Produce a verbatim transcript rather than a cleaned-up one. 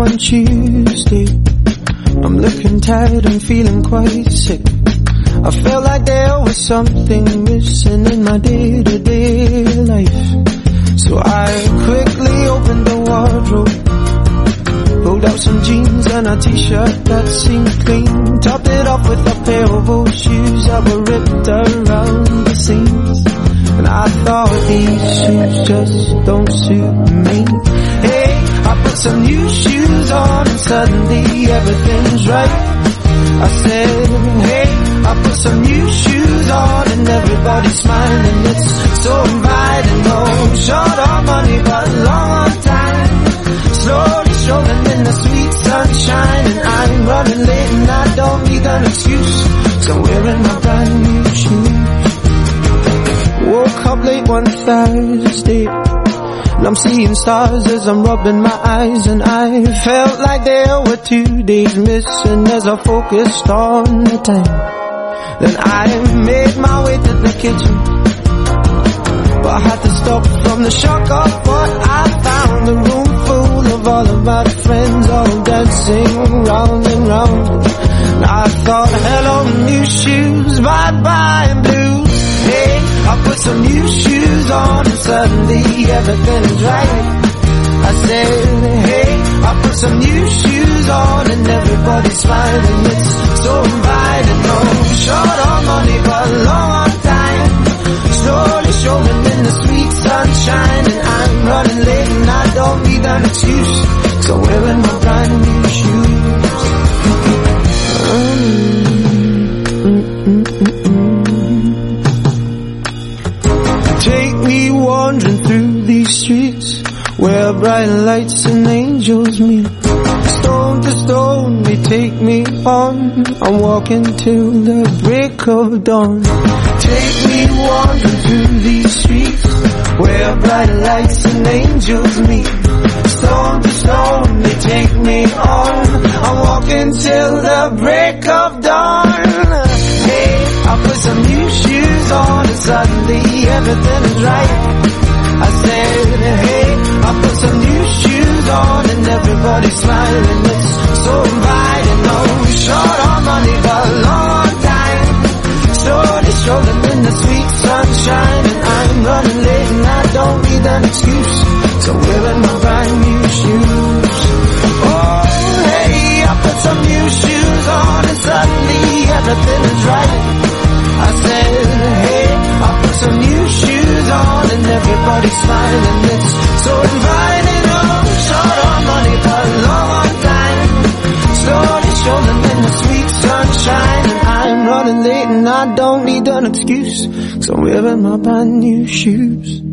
one Tuesday. I'm looking tired and feeling quite sick. I felt like there was something missing in my day-to-day life. So I quickly opened the wardrobe, pulled out some jeans and a t-shirt that seemed clean, topped it off with a pair of old shoes that were ripped around the seams. And I thought these shoes just don't suit me. Hey, I put some new shoes on and suddenly everything's right. I said, hey, I put some new shoes on and everybody's smiling. It's so inviting. No short on money but long on time, slowly strolling in the sweet sunshine. And I'm running late and I don't need an excuse, so I'm wearing my brand new shoes. Woke up late one Thursday and I'm seeing stars as I'm rubbing my eyes, and I felt like there were two days missing as I focused on the time. Then I made my way to the kitchen, but I had to stop from the shock of what I found. A room full of all of my friends, all dancing round and round. And I thought, hello new shoes, bye-bye blues. Hey, I put some new shoes on and suddenly everything's right. I said, hey, I put some new shoes on and everybody's smiling. It's so inviting. No short on money but long on time, slowly strolling in the sweet sunshine. And I'm running late and I don't need an excuse, so I'm wearing my brand new shoes. mm, mm, mm, mm, mm. Take me wandering through these streets where bright lights and angels meet. Stone to stone they take me on, I'm walking till the break of dawn. Take me wandering through these streets where bright lights and angels meet. Stone to stone they take me on, I'm walking till the break of dawn. Hey, I put some new shoes on and suddenly everything is right. I said, hey, I put some new shoes on and everybody's smiling. It's so inviting. No short on money but long on time, slowly strolling in the sweet sunshine. And I'm running late and I don't need an excuse, so I'm wearing my brand new shoes. Oh, hey, I put some new shoes on and suddenly everything is right. I said, hey, I put some new shoes on and everybody's smiling. It's so inviting. Oh, short on money but long on time, slowly strolling in the sweet sunshine. And I'm running late and I don't need an excuse, so I'm wearing my brand new shoes.